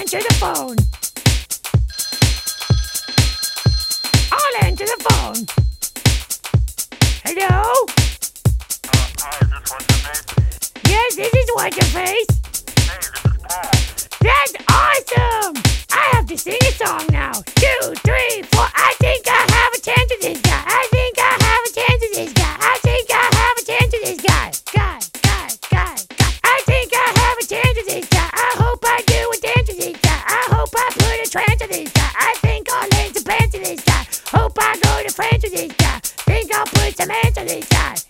answer the phone. I'll answer the phone. Hello? Hi, is this What's-Your-Face? Yes, this is What's-Your-Face. Hey, this is Paul. That's awesome! I have to sing a song now. 2, 3, 4. I think I have a chance with this guy. I think I have a chance with this guy. I think I have a chance with this guy. Guy. I think I have a chance with this guy. I hope I do a dance with this guy. I hope I put a trance with this guy. I think I'll lay some pants with this guy. Hope I go to France with this guy. Think I'll put some hands with this guy.